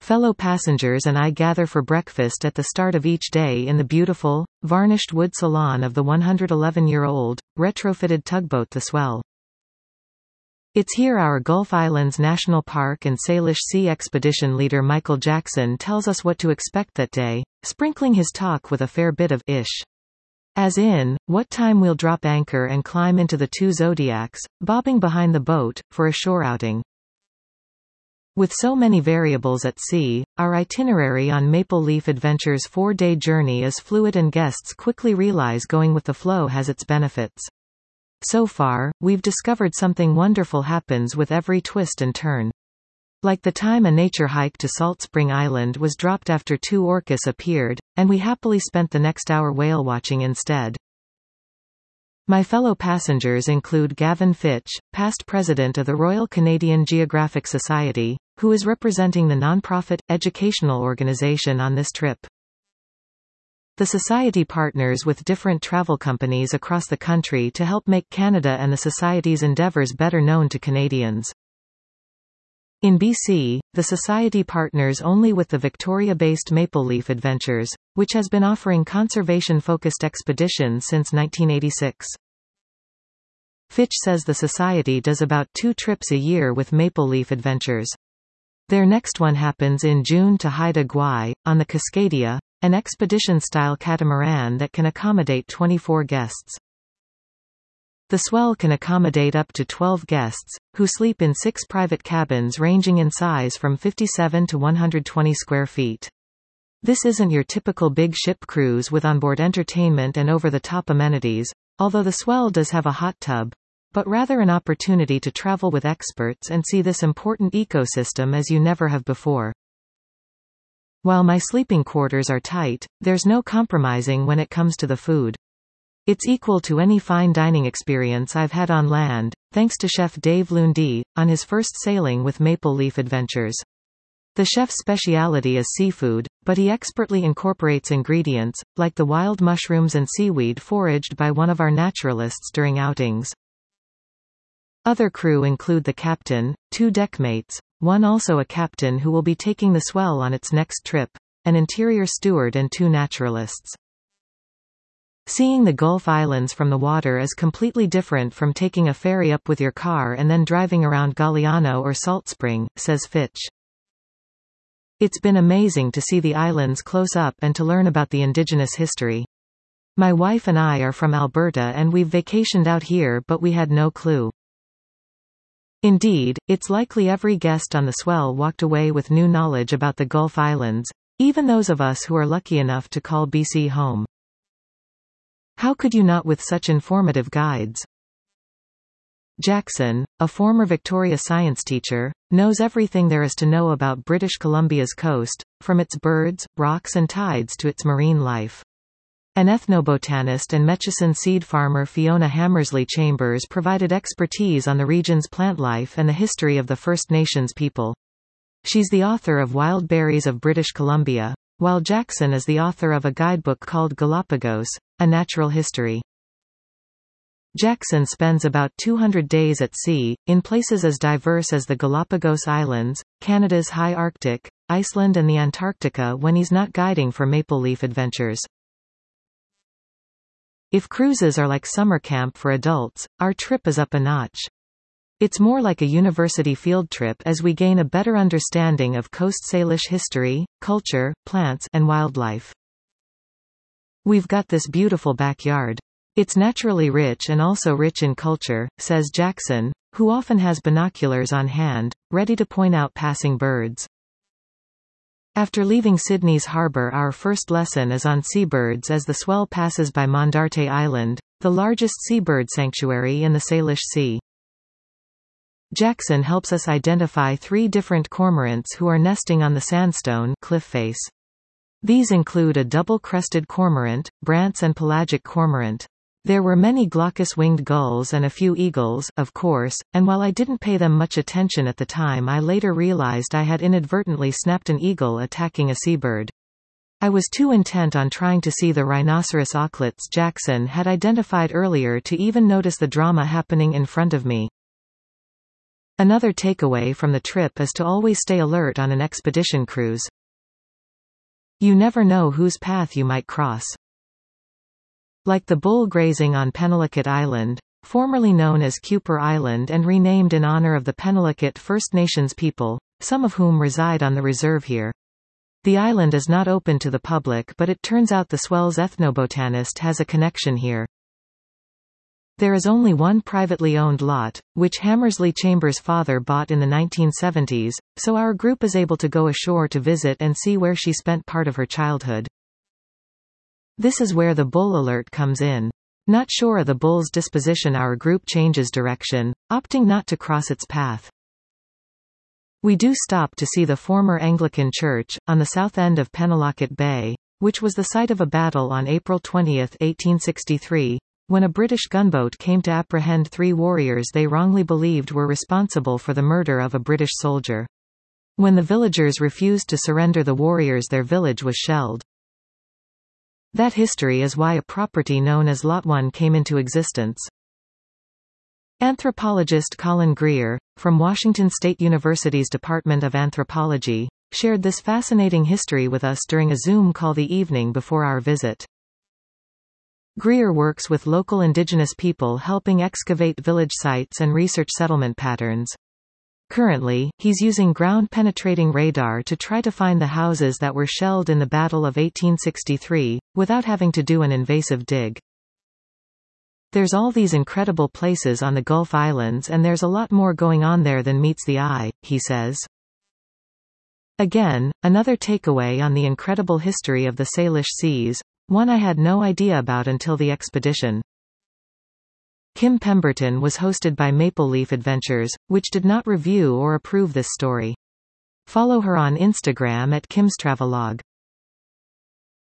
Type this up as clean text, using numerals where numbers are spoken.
Fellow passengers and I gather for breakfast at the start of each day in the beautiful, varnished wood salon of the 111-year-old, retrofitted tugboat The Swell. It's here our Gulf Islands National Park and Salish Sea Expedition leader Michael Jackson tells us what to expect that day, sprinkling his talk with a fair bit of ish. As in, what time we'll drop anchor and climb into the two Zodiacs, bobbing behind the boat, for a shore outing. With so many variables at sea, our itinerary on Maple Leaf Adventures' 4-day journey is fluid and guests quickly realize going with the flow has its benefits. So far, we've discovered something wonderful happens with every twist and turn. Like the time a nature hike to Salt Spring Island was dropped after 2 orcas appeared, and we happily spent the next hour whale watching instead. My fellow passengers include Gavin Fitch, past president of the Royal Canadian Geographic Society, who is representing the non-profit, educational organization on this trip. The Society partners with different travel companies across the country to help make Canada and the Society's endeavours better known to Canadians. In BC, the Society partners only with the Victoria-based Maple Leaf Adventures, which has been offering conservation-focused expeditions since 1986. Fitch says the Society does about 2 trips a year with Maple Leaf Adventures. Their next one happens in June to Haida Gwaii, on the Cascadia, an expedition-style catamaran that can accommodate 24 guests. The Swell can accommodate up to 12 guests, who sleep in 6 private cabins ranging in size from 57 to 120 square feet. This isn't your typical big ship cruise with onboard entertainment and over-the-top amenities, although the Swell does have a hot tub, but rather an opportunity to travel with experts and see this important ecosystem as you never have before. While my sleeping quarters are tight, there's no compromising when it comes to the food. It's equal to any fine dining experience I've had on land, thanks to Chef Dave Lundy, on his first sailing with Maple Leaf Adventures. The chef's speciality is seafood, but he expertly incorporates ingredients, like the wild mushrooms and seaweed foraged by one of our naturalists during outings. Other crew include the captain, 2 deckmates, one also a captain who will be taking the Swell on its next trip, an interior steward and 2 naturalists. Seeing the Gulf Islands from the water is completely different from taking a ferry up with your car and then driving around Galiano or Salt Spring, says Fitch. It's been amazing to see the islands close up and to learn about the indigenous history. My wife and I are from Alberta and we've vacationed out here, but we had no clue. Indeed, it's likely every guest on the Swell walked away with new knowledge about the Gulf Islands, even those of us who are lucky enough to call BC home. How could you not with such informative guides? Jackson, a former Victoria science teacher, knows everything there is to know about British Columbia's coast, from its birds, rocks and tides to its marine life. An ethnobotanist and Murchison seed farmer Fiona Hammersley Chambers provided expertise on the region's plant life and the history of the First Nations people. She's the author of Wild Berries of British Columbia, while Jackson is the author of a guidebook called Galapagos, A Natural History. Jackson spends about 200 days at sea, in places as diverse as the Galapagos Islands, Canada's high Arctic, Iceland and the Antarctica when he's not guiding for Maple Leaf Adventures. If cruises are like summer camp for adults, our trip is up a notch. It's more like a university field trip as we gain a better understanding of Coast Salish history, culture, plants, and wildlife. We've got this beautiful backyard. It's naturally rich and also rich in culture, says Jackson, who often has binoculars on hand, ready to point out passing birds. After leaving Sydney's harbour, our first lesson is on seabirds as the Swell passes by Mondarte Island, the largest seabird sanctuary in the Salish Sea. Jackson helps us identify 3 different cormorants who are nesting on the sandstone cliff face. These include a double-crested cormorant, Brandt's and pelagic cormorant. There were many glaucous-winged gulls and a few eagles, of course, and while I didn't pay them much attention at the time, I later realized I had inadvertently snapped an eagle attacking a seabird. I was too intent on trying to see the rhinoceros auklets Jackson had identified earlier to even notice the drama happening in front of me. Another takeaway from the trip is to always stay alert on an expedition cruise. You never know whose path you might cross. Like the bull grazing on Penelakut Island, formerly known as Kuper Island and renamed in honor of the Penelakut First Nations people, some of whom reside on the reserve here. The island is not open to the public, but it turns out the Swells ethnobotanist has a connection here. There is only one privately owned lot, which Hammersley Chambers' father bought in the 1970s, so our group is able to go ashore to visit and see where she spent part of her childhood. This is where the bull alert comes in. Not sure of the bull's disposition, our group changes direction, opting not to cross its path. We do stop to see the former Anglican church, on the south end of Penelakut Bay, which was the site of a battle on April 20, 1863, when a British gunboat came to apprehend 3 warriors they wrongly believed were responsible for the murder of a British soldier. When the villagers refused to surrender the warriors, their village was shelled. That history is why a property known as Lot 1 came into existence. Anthropologist Colin Greer, from Washington State University's Department of Anthropology, shared this fascinating history with us during a Zoom call the evening before our visit. Greer works with local indigenous people helping excavate village sites and research settlement patterns. Currently, he's using ground-penetrating radar to try to find the houses that were shelled in the Battle of 1863, without having to do an invasive dig. There's all these incredible places on the Gulf Islands, and there's a lot more going on there than meets the eye, he says. Again, another takeaway on the incredible history of the Salish Seas, one I had no idea about until the expedition. Kim Pemberton was hosted by Maple Leaf Adventures, which did not review or approve this story. Follow her on Instagram at Kim's Travelogue.